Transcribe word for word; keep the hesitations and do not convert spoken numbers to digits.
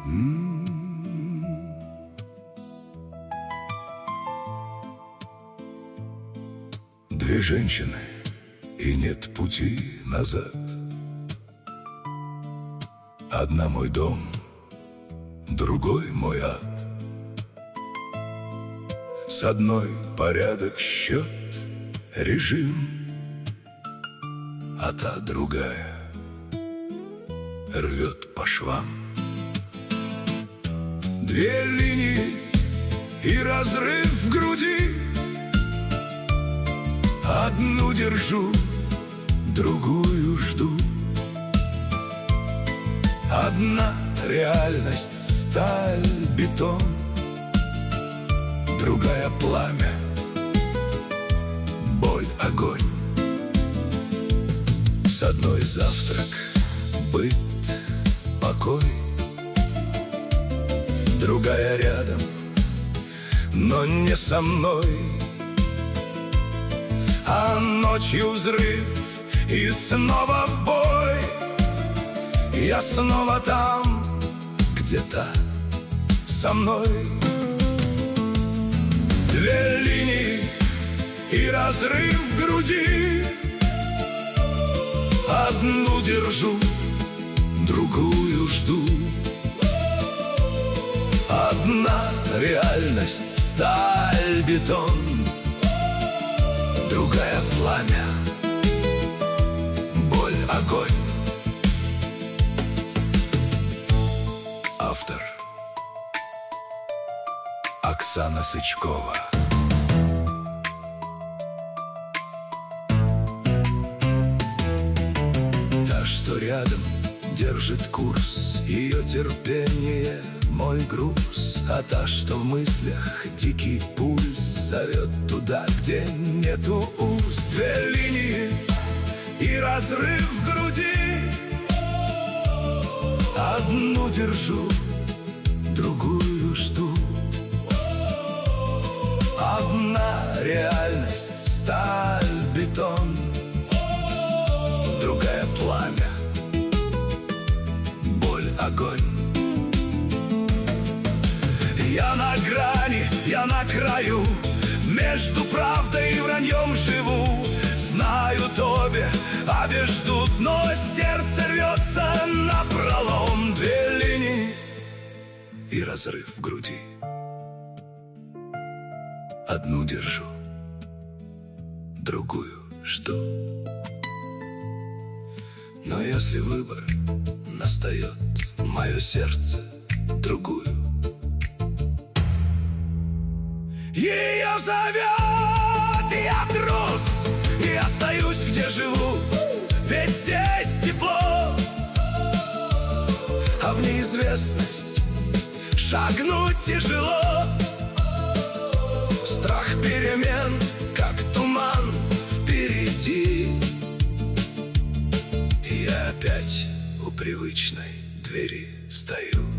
Две женщины, и нет пути назад. Одна мой дом, другой мой ад. С одной порядок, счет, режим, а та другая рвет по швам. Две линии и разрыв в груди. Одну держу, другую жду. Одна реальность, сталь, бетон, другая пламя, боль, огонь. С одной завтрак, быт, покой, другая рядом, но не со мной. А ночью взрыв и снова в бой. Я снова там, где-то со мной. Две линии и разрыв в груди. Одну держу, другую жду. Одна реальность, сталь, бетон, другая пламя, боль, огонь. Автор Оксана Сычкова. Та, что рядом, держит курс, ее терпение мой груз. А та, что в мыслях, дикий пульс, зовет туда, где нету уст. Две линии и разрыв в груди. Одну держу, другую жду. Одна реальность, сталь, бетон, другая пламя, боль, огонь. Я на грани, я на краю, между правдой и враньем живу. Знаю, тобе обеждут, но сердце рвется напролом. Две линии и разрыв в груди. Одну держу, другую жду. Но если выбор настает, мое сердце другую. Ее зовет, я трус, и остаюсь, где живу, ведь здесь тепло. А в неизвестность шагнуть тяжело. Страх перемен, как туман впереди. И я опять у привычной двери стою.